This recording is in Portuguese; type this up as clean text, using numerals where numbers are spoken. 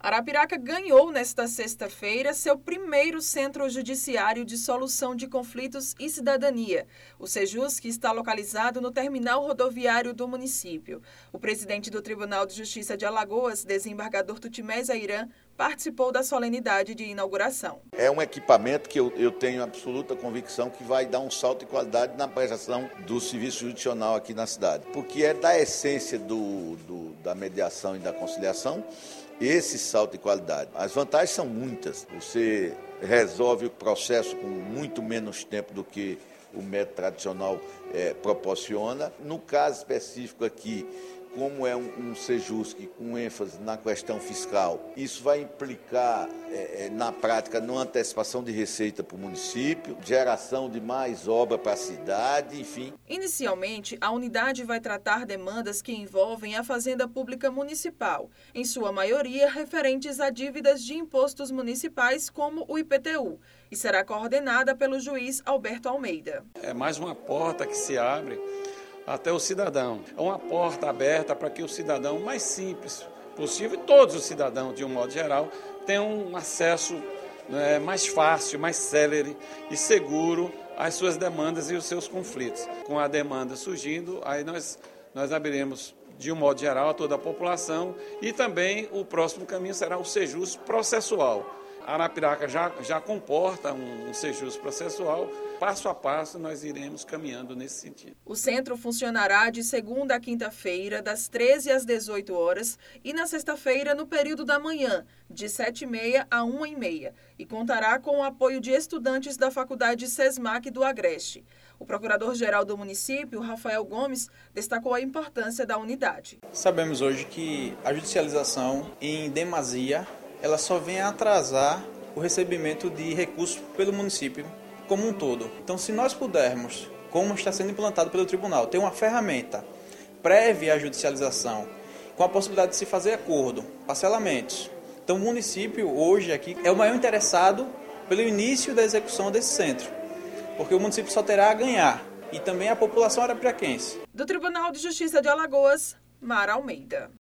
Arapiraca ganhou nesta sexta-feira seu primeiro Centro Judiciário de Solução de Conflitos e Cidadania, o Sejus, que está localizado no terminal rodoviário do município. O presidente do Tribunal de Justiça de Alagoas, desembargador Tutimés Airan, participou da solenidade de inauguração. É um equipamento que eu tenho absoluta convicção que vai dar um salto de qualidade na prestação do serviço judicional aqui na cidade, porque é da essência da mediação e da conciliação esse salto de qualidade. As vantagens são muitas. Você resolve o processo com muito menos tempo do que o método tradicional proporciona. No caso específico aqui, como é um Sejus com ênfase na questão fiscal, isso vai implicar, na prática, numa antecipação de receita para o município, geração de mais obra para a cidade, enfim. Inicialmente, a unidade vai tratar demandas que envolvem a Fazenda Pública Municipal, em sua maioria referentes a dívidas de impostos municipais, como o IPTU, e será coordenada pelo juiz Alberto Almeida. É mais uma porta que se abre até o cidadão. É uma porta aberta para que o cidadão mais simples possível, e todos os cidadãos, de um modo geral, tenham um acesso mais fácil, mais célere e seguro às suas demandas e os seus conflitos. Com a demanda surgindo, aí nós abriremos, de um modo geral, a toda a população, e também o próximo caminho será o Sejus processual. A Arapiraca já comporta um Sejus processual. Passo a passo, nós iremos caminhando nesse sentido. O centro funcionará de segunda a quinta-feira, das 13 às 18 horas, e na sexta-feira, no período da manhã, de 7h30 a 1h30, e contará com o apoio de estudantes da Faculdade SESMAC do Agreste. O procurador-geral do município, Rafael Gomes, destacou a importância da unidade. Sabemos hoje que a judicialização, em demasia, ela só vem a atrasar o recebimento de recursos pelo município como um todo. Então, se nós pudermos, como está sendo implantado pelo tribunal, ter uma ferramenta prévia à judicialização, com a possibilidade de se fazer acordo, parcelamentos. Então, o município hoje aqui é o maior interessado pelo início da execução desse centro, porque o município só terá a ganhar, e também a população arapiraquense. Do Tribunal de Justiça de Alagoas, Mara Almeida.